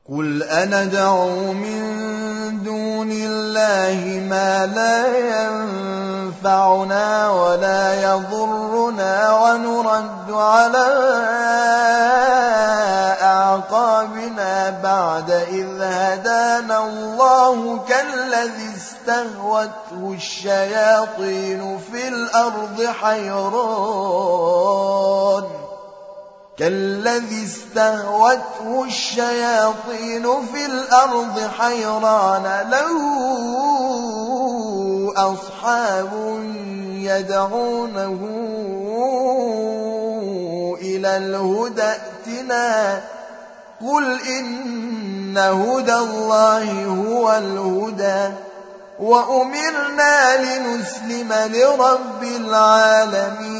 قل أندعو من دون الله ما لا ينفعنا ولا يضرنا ونرد على أعقابنا بعد إذ هدانا الله كالذي استهوته الشياطين في الأرض حيران له أصحاب يدعونه إلى الهدى ائتنا قل إن هدى الله هو الهدى وأمرنا لنسلم لرب العالمين